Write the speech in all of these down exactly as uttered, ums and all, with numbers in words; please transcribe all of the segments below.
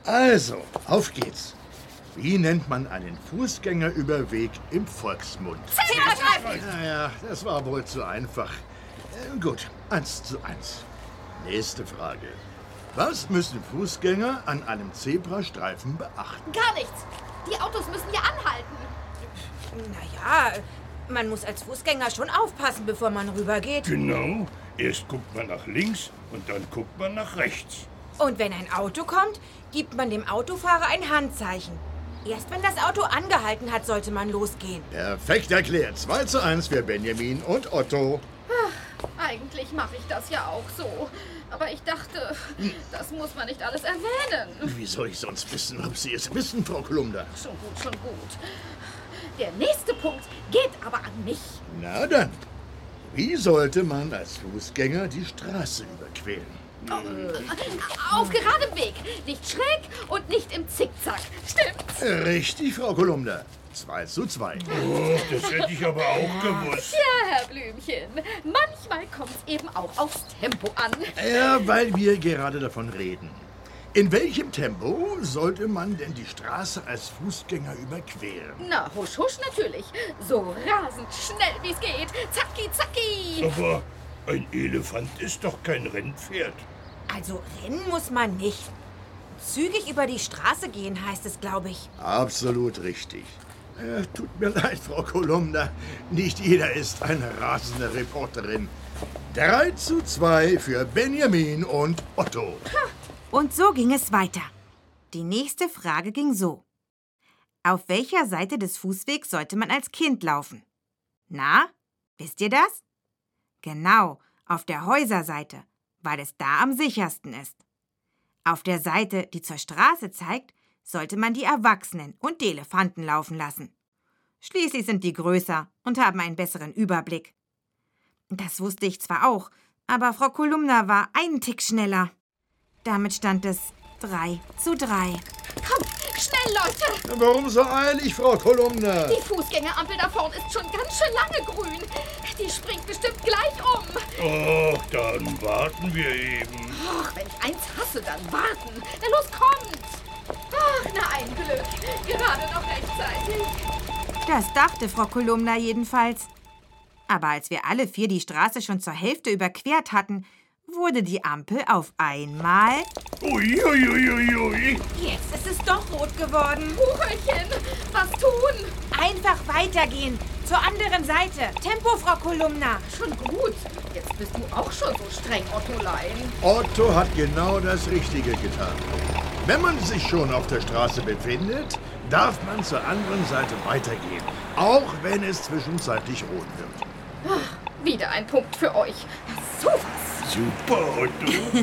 Also, auf geht's. Wie nennt man einen Fußgängerüberweg im Volksmund? Zebrastreifen! Naja, das war wohl zu einfach. Äh, gut, eins zu eins. Nächste Frage. Was müssen Fußgänger an einem Zebrastreifen beachten? Gar nichts. Die Autos müssen ja anhalten. Naja, man muss als Fußgänger schon aufpassen, bevor man rübergeht. Genau. Erst guckt man nach links und dann guckt man nach rechts. Und wenn ein Auto kommt, gibt man dem Autofahrer ein Handzeichen. Erst wenn das Auto angehalten hat, sollte man losgehen. Perfekt erklärt. zwei zu eins für Benjamin und Otto. Eigentlich mache ich das ja auch so. Aber ich dachte, das muss man nicht alles erwähnen. Wie soll ich sonst wissen, ob Sie es wissen, Frau Kolumna? Schon gut, schon gut. Der nächste Punkt geht aber an mich. Na dann. Wie sollte man als Fußgänger die Straße überqueren? Auf geradem Weg. Nicht schräg und nicht im Zickzack. Stimmt's? Richtig, Frau Kolumna. zwei zu zwei. Oh, das hätte ich aber auch gewusst. Ja, Herr Blümchen. Manchmal kommt es eben auch aufs Tempo an. Ja, weil wir gerade davon reden. In welchem Tempo sollte man denn die Straße als Fußgänger überqueren? Na, husch, husch natürlich. So rasend schnell, wie es geht. Zacki, zacki. Aber ein Elefant ist doch kein Rennpferd. Also rennen muss man nicht. Zügig über die Straße gehen heißt es, glaube ich. Absolut richtig. Äh, tut mir leid, Frau Kolumna. Nicht jeder ist eine rasende Reporterin. drei zu zwei für Benjamin und Otto. Und so ging es weiter. Die nächste Frage ging so. Auf welcher Seite des Fußwegs sollte man als Kind laufen? Na, wisst ihr das? Genau, auf der Häuserseite, weil es da am sichersten ist. Auf der Seite, die zur Straße zeigt, sollte man die Erwachsenen und die Elefanten laufen lassen. Schließlich sind die größer und haben einen besseren Überblick. Das wusste ich zwar auch, aber Frau Kolumna war einen Tick schneller. Damit stand es drei zu drei. Komm, schnell, Leute. Warum so eilig, Frau Kolumna? Die Fußgängerampel da vorne ist schon ganz schön lange grün. Die springt bestimmt gleich um. Ach, dann warten wir eben. Ach, wenn ich eins hasse, dann warten. Na los, kommt. Ach, na ein Glück. Gerade noch rechtzeitig. Das dachte Frau Kolumna jedenfalls. Aber als wir alle vier die Straße schon zur Hälfte überquert hatten, wurde die Ampel auf einmal... Uiuiuiui. Jetzt ist es doch rot geworden. Bucherchen, was tun? Einfach weitergehen. Zur anderen Seite. Tempo, Frau Kolumna. Schon gut. Jetzt bist du auch schon so streng, Ottolein. Otto hat genau das Richtige getan. Wenn man sich schon auf der Straße befindet, darf man zur anderen Seite weitergehen. Auch wenn es zwischenzeitlich rot wird. Ach, wieder ein Punkt für euch. So was. Super, Otto.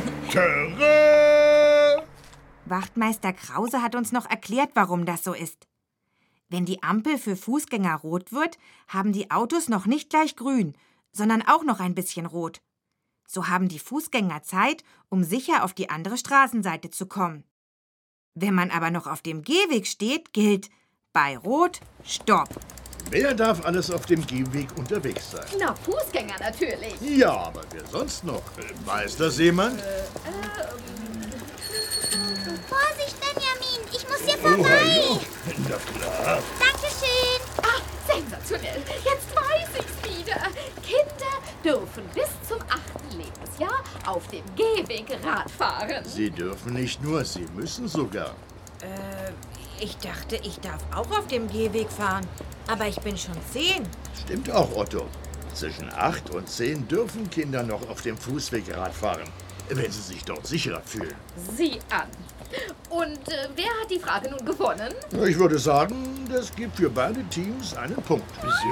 Terrain. Wachtmeister Krause hat uns noch erklärt, warum das so ist. Wenn die Ampel für Fußgänger rot wird, haben die Autos noch nicht gleich grün, sondern auch noch ein bisschen rot. So haben die Fußgänger Zeit, um sicher auf die andere Straßenseite zu kommen. Wenn man aber noch auf dem Gehweg steht, gilt bei Rot Stopp. Wer darf alles auf dem Gehweg unterwegs sein? Na, Fußgänger natürlich. Ja, aber wer sonst noch? Weiß das jemand? Vorsicht, Benjamin, ich muss hier Oh, vorbei. hallo. Na klar. Dankeschön. Ah, sensationell. Jetzt weiß ich's wieder. Kinder dürfen bis zum achten Lebensjahr auf dem Gehweg Rad fahren. Sie dürfen nicht nur, sie müssen sogar. Äh, ich dachte, ich darf auch auf dem Gehweg fahren. Aber ich bin schon zehn. Stimmt auch, Otto. Zwischen acht und zehn dürfen Kinder noch auf dem Fußweg Rad fahren, wenn sie sich dort sicherer fühlen. Sieh an. Und äh, wer hat die Frage nun gewonnen? Ich würde sagen, das gibt für beide Teams einen Punkt.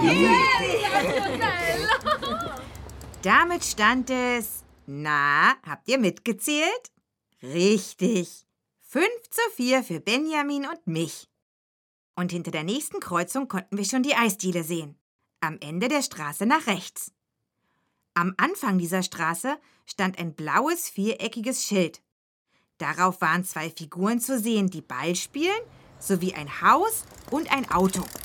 Damit stand es... Na, habt ihr mitgezählt? Richtig. Fünf zu vier für Benjamin und mich. Und hinter der nächsten Kreuzung konnten wir schon die Eisdiele sehen. Am Ende der Straße nach rechts. Am Anfang dieser Straße stand ein blaues, viereckiges Schild. Darauf waren zwei Figuren zu sehen, die Ball spielen, sowie ein Haus und ein Auto.